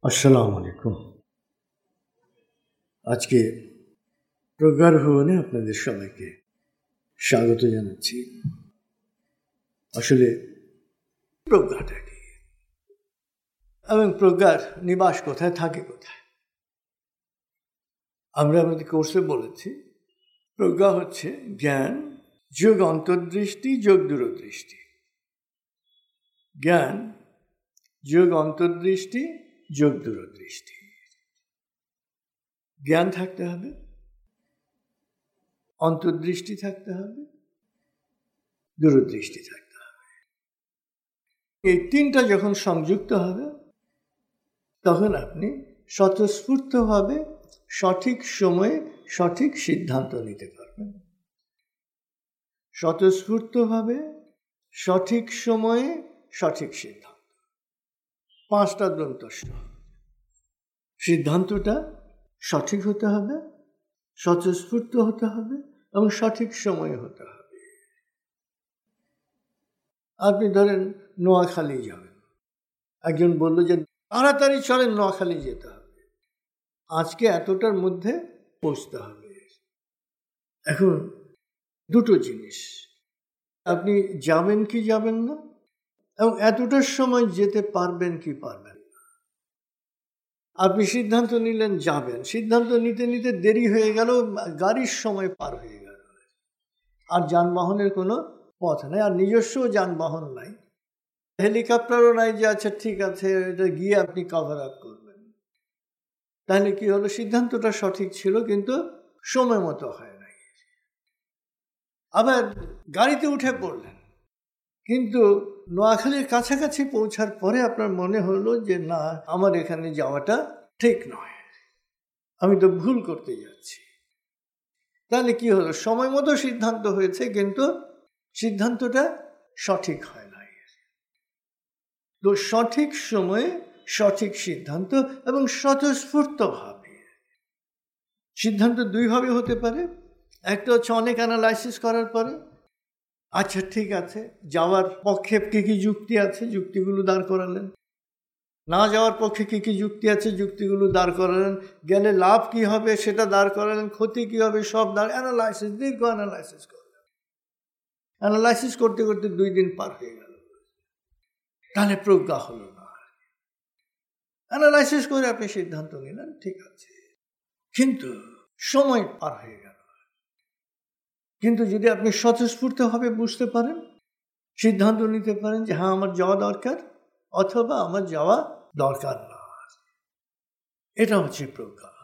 আসসালামু আলাইকুম। আজকে প্রজ্ঞার ভবনে আপনাদের সবাইকে স্বাগত জানাচ্ছি। আসলে প্রজ্ঞাটা কি এবং প্রজ্ঞার নিবাস কোথায়, থাকে কোথায়? আমরা আমাদের কোর্সে বলেছি প্রজ্ঞা হচ্ছে জ্ঞান যোগ অন্তর্দৃষ্টি যোগ দূরদৃষ্টি। জ্ঞান যোগ অন্তর্দৃষ্টি যোগ দূরদৃষ্টি। জ্ঞান থাকতে হবে, অন্তর্দৃষ্টি থাকতে হবে, দূরদৃষ্টি থাকতে হবে। এই তিনটা যখন সংযুক্ত হবে তখন আপনি স্বতঃস্ফূর্তভাবে সঠিক সময়ে সঠিক সিদ্ধান্ত নিতে পারবেন। স্বতঃস্ফূর্তভাবে সঠিক সময়ে সঠিক সিদ্ধান্ত, 5টা দন্তস্ব। সিদ্ধান্তটা সঠিক হতে হবে, স্বতঃস্ফূর্ত হতে হবে এবং সঠিক সময়ে হতে হবে। আপনি ধরেন নোয়াখালী যাবেন, একজন বলল যে তাড়াতাড়ি চলেন নোয়াখালী যেতে হবে, আজকে এতটার মধ্যে পৌঁছতে হবে। এখন দুটো জিনিস, আপনি যাবেন কি যাবেন না এবং এতটার সময় যেতে পারবেন কি পারবেন না। আপনি সিদ্ধান্ত নিলেন যাবেন, সিদ্ধান্ত নিতে নিতে দেরি হয়ে গেল, গাড়ির সময় পার হয়ে গেল, আর যানবাহনের কোনো পথ নেই, আর নিজস্ব যানবাহন নাই, হেলিকপ্টারও নাই যে আচ্ছা ঠিক আছে এটা গিয়ে আপনি কভার আপ করবেন। তাহলে কি হলো, সিদ্ধান্তটা সঠিক ছিল কিন্তু সময় মতো হয় নাই। আবার গাড়িতে উঠে পড়লেন, কিন্তু নোয়াখালীর কাছাকাছি পৌঁছার পরে আপনার মনে হলো যে না, আমার এখানে যাওয়াটা ঠিক নয়, আমি তো ভুল করতে যাচ্ছি। তাহলে কি হলো, সময় মতো সিদ্ধান্ত হয়েছে কিন্তু সিদ্ধান্তটা সঠিক হয় নাই। তো সঠিক সময়ে সঠিক সিদ্ধান্ত এবং স্বতঃস্ফূর্তভাবে সিদ্ধান্ত দুইভাবে হতে পারে। একটা হচ্ছে অনেক অ্যানালাইসিস করার পরে আচ্ছা ঠিক আছে যাওয়ার পক্ষে কী কী যুক্তি আছে, যুক্তিগুলো দাঁড় করালেন, না যাওয়ার পক্ষে কী কী যুক্তি আছে, যুক্তিগুলো দাঁড় করালেন, গেলে লাভ কি হবে সেটা দাঁড় করালেন, ক্ষতি কী হবে সব দাঁড়, অ্যানালাইসিস, দীর্ঘ অ্যানালাইসিস করলেন। অ্যানালাইসিস করতে করতে 2 দিন পার হয়ে গেল, তাহলে প্রজ্ঞা হলো না। অ্যানালাইসিস করে আপনি সিদ্ধান্ত নিলেন ঠিক আছে, কিন্তু সময় পার হয়ে গেল। কিন্তু যদি আপনি স্বতঃস্ফূর্তভাবে বুঝতে পারেন, সিদ্ধান্ত নিতে পারেন যে হ্যাঁ আমার যাওয়া দরকার অথবা আমার যাওয়া দরকার না, এটা হচ্ছে প্রজ্ঞা।